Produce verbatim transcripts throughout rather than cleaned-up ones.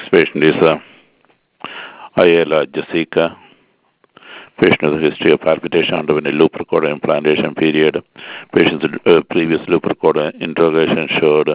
Next patient is uh, Ayala Jessica. Patient has a history of palpitation underwent a loop recorder implantation period. Patient's uh, previous loop recorder interrogation showed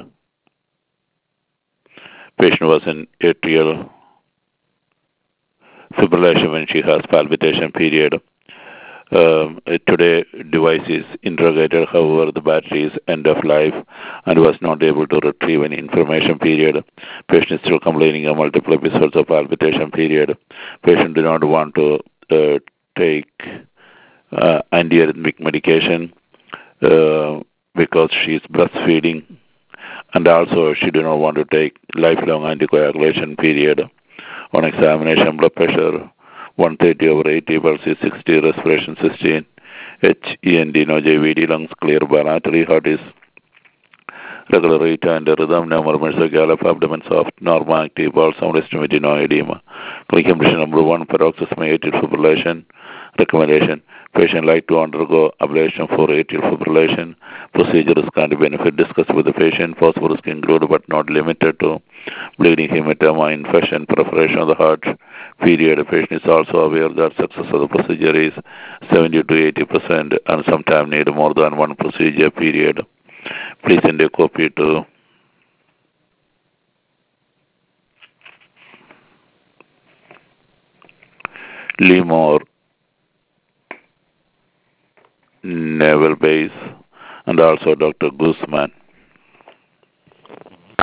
patient was in atrial fibrillation when she has palpitation period. Um, today, device is interrogated. However, the battery is end of life and was not able to retrieve any information. Period. Patient is still complaining of multiple episodes of palpitation. Period. Patient do not want to uh, take uh, antiarrhythmic medication uh, because she is breastfeeding, and also she do not want to take lifelong anticoagulation. Period. On examination, blood pressure one thirty over eighty, pulse is sixty, respiration sixteen, H E N D, no J V D, lungs clear, bilaterally, heart is regular rate and rhythm, no murmurs, gallop, abdomen soft, normal active, all sound estimated, no edema. Clinical condition number one, paroxysmal atrial fibrillation. Recommendation: patient like to undergo ablation for atrial fibrillation. Procedure is kind of benefit discussed with the patient. Possible risk include but not limited to bleeding, hematoma, infection, perforation of the heart. Period. The patient is also aware that success of the procedure is seventy to eighty percent and sometimes need more than one procedure. Period. Please send a copy to Limor Naval Base and also Doctor Guzman.